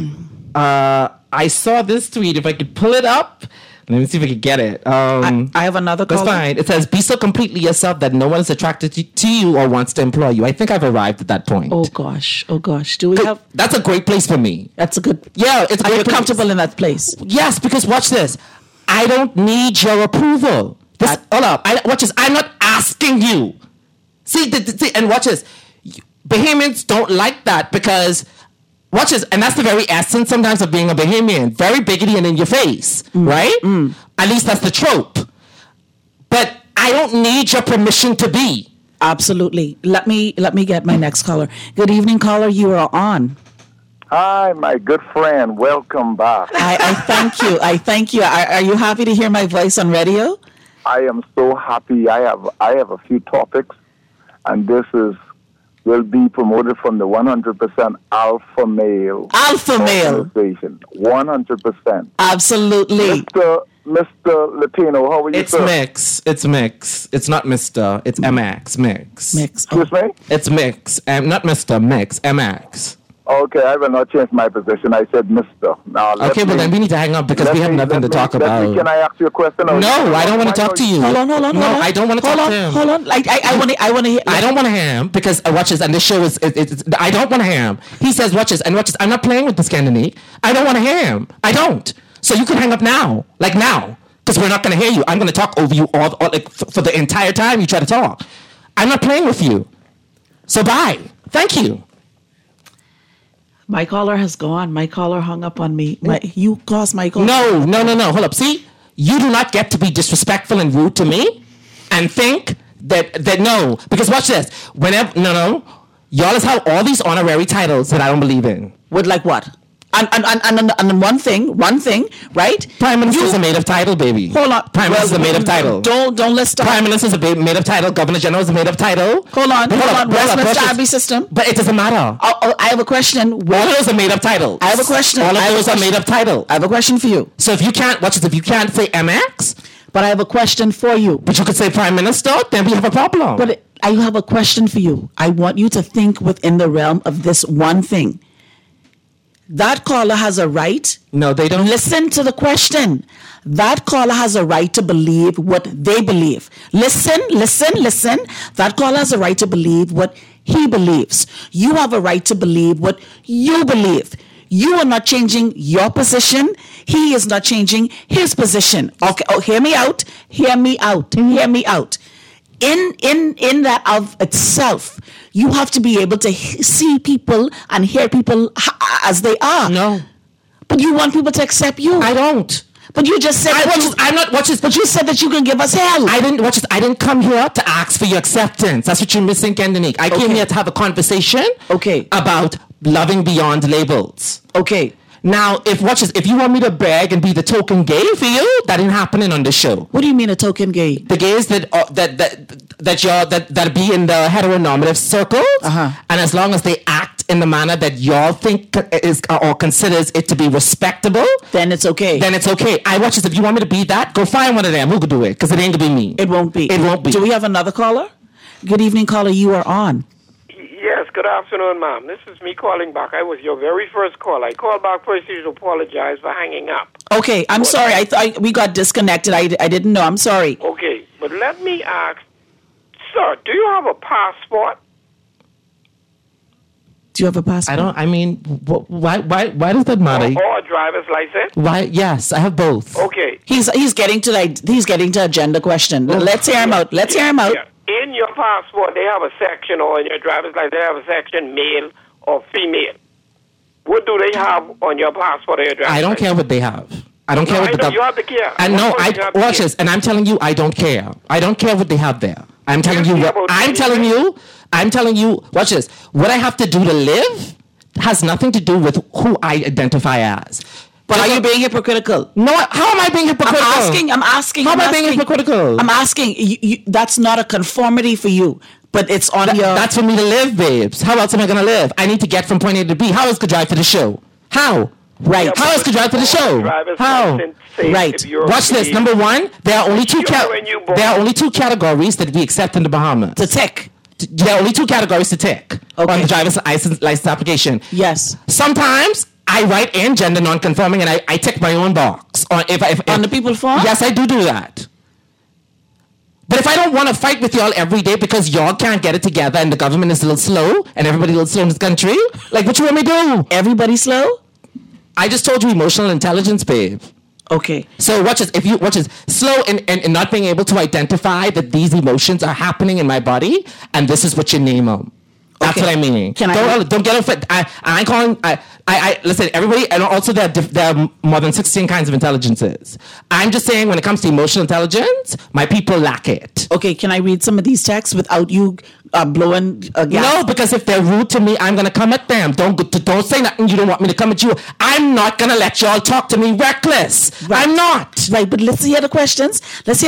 I saw this tweet. If I could pull it up. Let me see if I can get it. I have another call. That's fine. It says, be so completely yourself that no one is attracted to you or wants to employ you. I think I've arrived at that point. Oh, gosh. Do we have... That's a great place for me. That's a good... Yeah, it's a great Are you place. comfortable in that place? Yes, because watch this. I don't need your approval. Hold up. Watch this. I'm not asking you. See, and watch this. Bahamians don't like that because... Watch this, and that's the very essence sometimes of being a Bahamian. Very biggity and in your face, right? At least that's the trope. But I don't need your permission to be. Absolutely. Let me get my next caller. Good evening, caller. You are on. Hi, my good friend. Welcome back. I thank you. Are you happy to hear my voice on radio? I am so happy. I have a few topics, and this will be promoted from the 100% Alpha Male. Alpha Male. 100%. Absolutely. Mr. Latino, how are you, It's sir? mix. It's mix. It's not Mr. It's MX. Mix. Mix. Excuse me? It's mix. Not Mr. Mix. MX. Okay, I will not change my position. I said Mr. Now, Okay, well then we need to hang up because we have nothing to talk about. Can I ask you a question? No, I don't want to talk to you. Hold on. No, I don't want to talk to him. Hold on. I want to hear. I don't want to hear him because watch this, and this show is. I don't want to hear him. He says watch this, and watch this. I'm not playing with this Scandinic. I don't want to hear him. I don't. So you can hang up now, like now, because we're not going to hear you. I'm going to talk over you all like for the entire time you try to talk. I'm not playing with you. So bye. Thank you. My caller has gone. My caller hung up on me. You caused my call. No. Hold up. See, you do not get to be disrespectful and rude to me and think that no. Because watch this. Whenever y'all is have all these honorary titles that I don't believe in. With like what? And one thing, right? Prime Minister is a made-up title, baby. Hold on. Prime Minister is a made-up title. Don't let's start. Prime Minister is a made-up title. Governor General is a made-up title. Hold on. Westminster Abbey system. But it doesn't matter. I have a question. All of those are made-up titles. I have a question. All of those are made-up titles. I have a question for you. So if you can't, watch this. If you can't say MX, but I have a question for you. But you could say Prime Minister, then we have a problem. But I have a question for you. I want you to think within the realm of this one thing. That caller has a right. No, they don't. Listen to the question. That caller has a right to believe what they believe. Listen. That caller has a right to believe what he believes. You have a right to believe what you believe. You are not changing your position. He is not changing his position. Okay. Oh, hear me out. In that of itself, you have to be able to see people and hear people as they are. No. But you want people to accept you. I don't. But you just said But you said that you can give us hell. I didn't come here to ask for your acceptance. That's what you're missing, Kendinique. I came here to have a conversation about loving beyond labels. Okay. Now, if you want me to beg and be the token gay for you, that ain't happening on this show. What do you mean a token gay? The gays that be in the heteronormative circles, and as long as they act in the manner that y'all think is or considers it to be respectable, then it's okay. I watch this. If you want me to be that, go find one of them who could do it, because it ain't gonna be me. It won't be. Do we have another caller? Good evening, caller. You are on. Yes, good afternoon, ma'am. This is me calling back. I was your very first call. I called back first to apologize for hanging up. Okay, I'm sorry. I thought we got disconnected. I didn't know. I'm sorry. Okay, but let me ask, sir, do you have a passport? Do you have a passport? Why does that matter? Or a driver's license? Why? Yes, I have both. Okay. He's getting to agenda question. Let's hear him out. Yeah. In your passport, they have a section, or in your driver's license, they have a section, male or female. What do they have on your passport or your driver's license? I don't care what they have. I don't care what they have. You have to care. And no, watch this, and I'm telling you, I don't care. I don't care what they have there. I'm telling you, watch this. What I have to do to live has nothing to do with who I identify as. But are you being hypocritical? No, how am I being hypocritical? I'm asking. How am I being hypocritical? I'm asking. That's not a conformity for you, but it's on your... That's for me to live, babes. How else am I going to live? I need to get from point A to B. How else could I drive to the show? How? Right. Yeah, how else could I drive to the show? How? Right. Watch this. Number one, there are only two categories that we accept in the Bahamas. To tick. There are only two categories to tick on the driver's license application. Yes. Sometimes I write in gender non-conforming and I tick my own box. Or if on the people form? Yes, I do that. But if I don't want to fight with y'all every day because y'all can't get it together and the government is a little slow and everybody a little slow in this country, like what you want me to do? Everybody slow? I just told you emotional intelligence, babe. Okay. So watch this. If you watch this, slow in not being able to identify that these emotions are happening in my body, and this is what you name them. That's what I mean. Don't get offended. I ain't calling. I listen. Everybody, and also there are more than 16 kinds of intelligences. I'm just saying, when it comes to emotional intelligence, my people lack it. Okay, can I read some of these texts without you blowing a gas? No, because if they're rude to me, I'm gonna come at them. Don't say nothing. You don't want me to come at you. I'm not gonna let y'all talk to me reckless. Right. I'm not. Right, but let's hear the questions.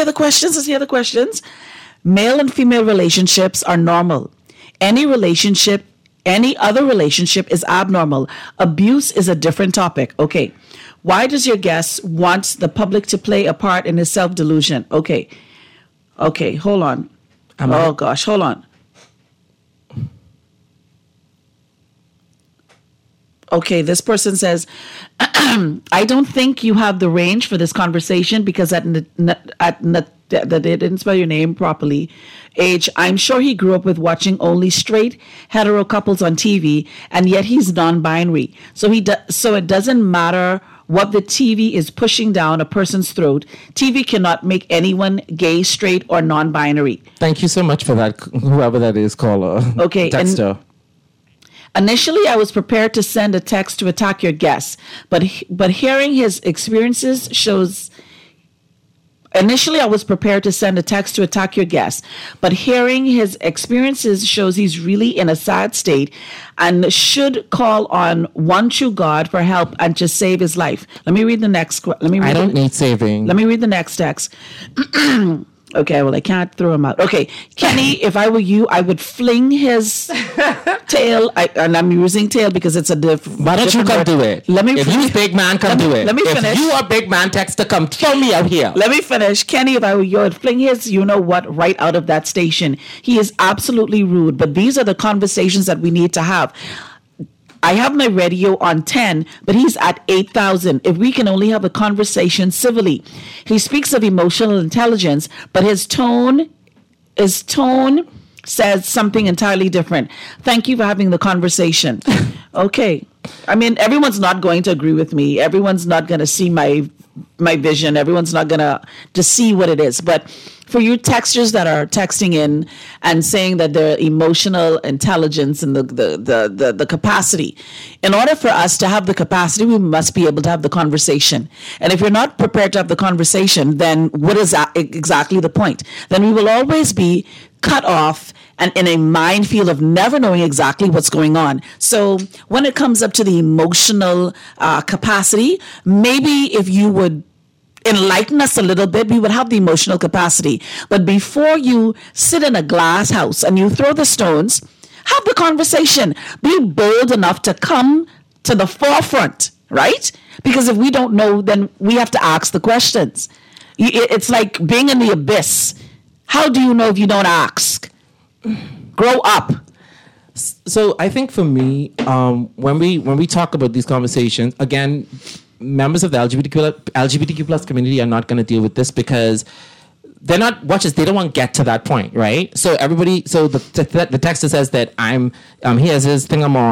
Male and female relationships are normal. Any other relationship is abnormal. Abuse is a different topic. Okay. Why does your guest want the public to play a part in his self-delusion? Okay, hold on. Hold on. Okay, this person says, I don't think you have the range for this conversation because that they didn't spell your name properly. Age, I'm sure he grew up with watching only straight hetero couples on TV, and yet he's non-binary. So it doesn't matter what the TV is pushing down a person's throat. TV cannot make anyone gay, straight, or non-binary. Thank you so much for that, whoever that is, caller. Okay. Texter. Initially, I was prepared to send a text to attack your guest, but hearing his experiences shows... Initially, I was prepared to send a text to attack your guest, but hearing his experiences shows he's really in a sad state and should call on one true God for help and to save his life. Let me read the next. I don't need saving. Let me read the next text. Okay, well, I can't throw him out. Okay, Kenny, if I were you, I would fling his tail, and I'm using tail because it's a different... Why don't you come do it? If you big man, come do it. Let me finish. If you are big man, texter, come throw me out here. Let me finish. Kenny, if I were you, I'd fling his you-know-what right out of that station. He is absolutely rude, but these are the conversations that we need to have. I have my radio on 10, but he's at 8,000. If we can only have a conversation civilly. He speaks of emotional intelligence, but his tone says something entirely different. Thank you for having the conversation. Okay. I mean, everyone's not going to agree with me. Everyone's not going to see my vision. Everyone's not going to see what it is. But for you texters that are texting in and saying that their emotional intelligence and the capacity, in order for us to have the capacity, we must be able to have the conversation. And if you're not prepared to have the conversation, then what is exactly the point? Then we will always be cut off and in a minefield of never knowing exactly what's going on. So when it comes up to the emotional capacity, maybe if you would enlighten us a little bit, we would have the emotional capacity. But before you sit in a glass house and you throw the stones, have the conversation. Be bold enough to come to the forefront, right? Because if we don't know, then we have to ask the questions. It's like being in the abyss. How do you know if you don't ask? Grow up. So I think for me, when we talk about these conversations, again, members of the LGBTQ plus community are not going to deal with this because they're not watchers. They don't want to get to that point, right? So everybody, so the texter says that he has his thing I'm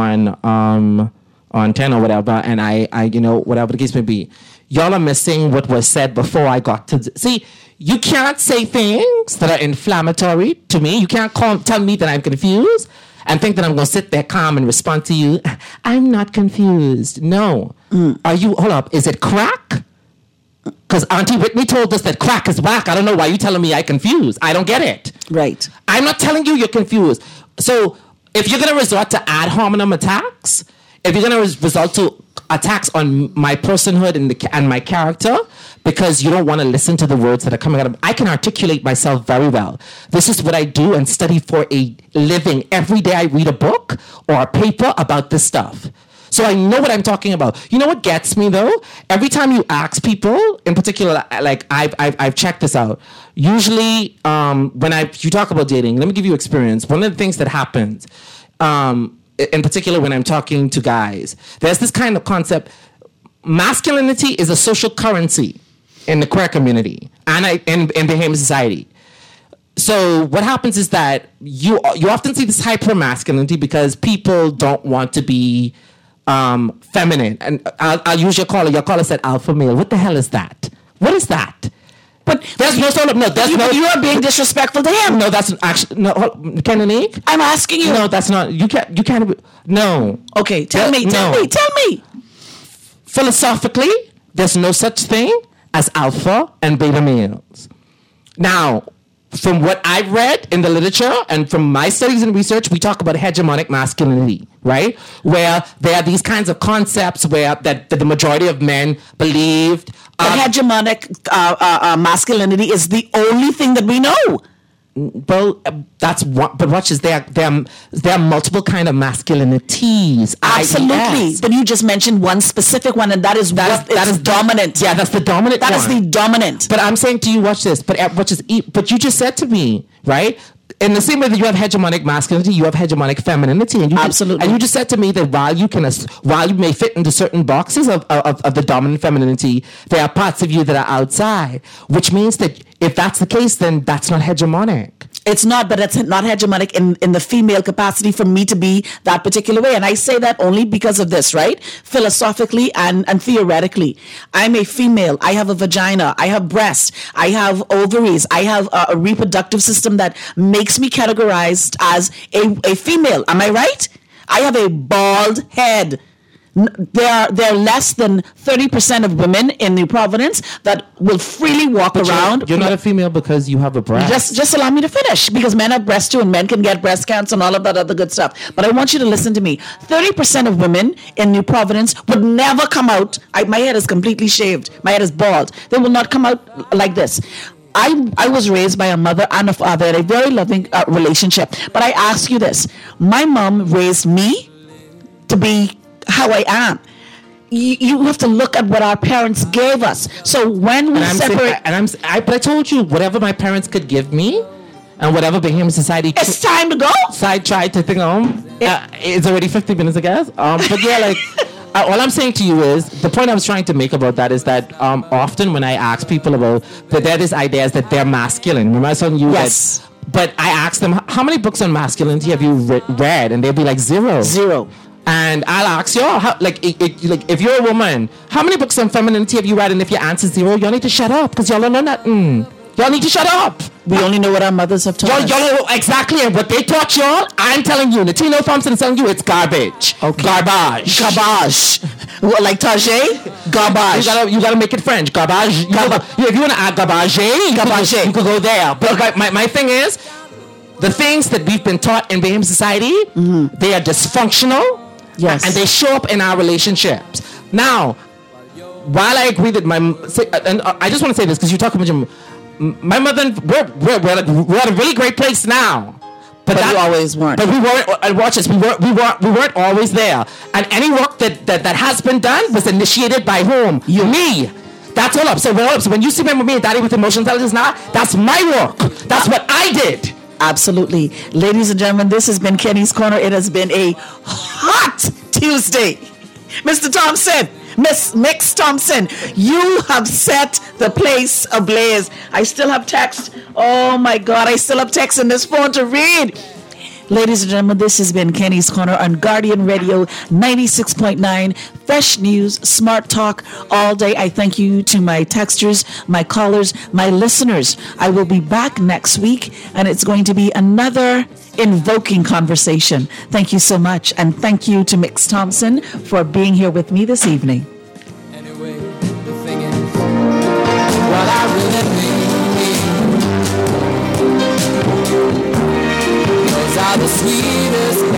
on 10 or whatever, and I whatever the case may be. Y'all are missing what was said before I got to see. You can't say things that are inflammatory to me. You can't tell me that I'm confused and think that I'm going to sit there calm and respond to you. I'm not confused. No. Are you, hold up, is it crack? Because Auntie Whitney told us that crack is whack. I don't know why you telling me I'm confused. I don't get it. Right. I'm not telling you you're confused. So if you're going to resort to ad hominem attacks, if you're going to resort to attacks on my personhood and my character because you don't want to listen to the words that are coming out of me, I can articulate myself very well. This is what I do and study for a living. Every day I read a book or a paper about this stuff. So I know what I'm talking about. You know what gets me though? Every time you ask people, in particular, like I've checked this out. Usually, when you talk about dating, let me give you experience. One of the things that happens, in particular when I'm talking to guys, there's this kind of concept. Masculinity is a social currency in the queer community and in Bahamian society. So what happens is that you often see this hyper masculinity because people don't want to be feminine. And I'll use your caller. Your caller said alpha male. What the hell is that? What is that? But there's no sort of you are being disrespectful to him. No, that's actually no. Kenny, I'm asking you. No, that's not. You can't. No. Okay, tell me. Philosophically, there's no such thing as alpha and beta males. Now, from what I've read in the literature and from my studies and research, we talk about hegemonic masculinity, right? Where there are these kinds of concepts where that the majority of men believed. Hegemonic masculinity is the only thing that we know. Well, that's what. But watch this. There are multiple kind of masculinities. Absolutely. But you just mentioned one specific one, and that is dominant. Yeah, that's the dominant. That is the dominant. But I'm saying to you, watch this. But you just said to me, right? in the same way that you have hegemonic masculinity, you have hegemonic femininity. And you Absolutely. And you just said to me that while you may fit into certain boxes of the dominant femininity, there are parts of you that are outside, which means that if that's the case, then that's not hegemonic. It's not, but it's not hegemonic in the female capacity for me to be that particular way. And I say that only because of this, right? Philosophically and theoretically. I'm a female. I have a vagina. I have breasts. I have ovaries. I have a reproductive system that makes me categorized as a female. Am I right? I have a bald head. There are less than 30% of women in New Providence that will freely walk around. You're not a female because you have a breast. Just allow me to finish, because men have breasts too, and men can get breast cancer and all of that other good stuff. But I want you to listen to me. 30% of women in New Providence would never come out. My head is completely shaved. My head is bald. They will not come out like this. I was raised by a mother and a father in a very loving relationship. But I ask you this. My mom raised me to be how I am. You have to look at what our parents gave us. So when we separate, but I told you whatever my parents could give me, and whatever Bahamian society. It's time to go. Side tried to think it's already 50 minutes, I guess. But yeah, like all I'm saying to you is the point I was trying to make about that is that often when I ask people about that, there is ideas that they're masculine. Remember I was telling you that. But I ask them, how many books on masculinity have you read? And they'll be like zero. And I'll ask y'all, if you're a woman, how many books on femininity have you read? And if your answer is zero, y'all need to shut up, because y'all don't know nothing. Y'all need to shut up. We only know what our mothers have taught us. Y'all know exactly, and what they taught y'all, I'm telling you, Natino Thompson is telling you, it's garbage. Okay. Garbage. What, like Tajay? Garbage. You gotta make it French. Garbage. If you want to add garbage, you could go there. But my thing is, the things that we've been taught in Bahamian society, they are dysfunctional. Yes. And they show up in our relationships. Now, while I agree that and I just want to say this because you talk about my mother, we're at a really great place now. But we always weren't. But we weren't. Watch this. We weren't always there. And any work that has been done was initiated by whom? Me. That's all up. So when you see me and Daddy with emotional intelligence now, that's my work. That's what I did. Absolutely. Ladies and gentlemen, this has been Kenny's Corner. It has been a hot Tuesday. Mr. Thompson, Miss Mix Thompson, you have set the place ablaze. I still have text. Oh my God, I still have text in this phone to read. Ladies and gentlemen, this has been Kenny's Corner on Guardian Radio 96.9. Fresh news, smart talk all day. I thank you to my texters, my callers, my listeners. I will be back next week, and it's going to be another invoking conversation. Thank you so much, and thank you to Mix Thompson for being here with me this evening. Anyway, the thing is, what I really need are the sweetest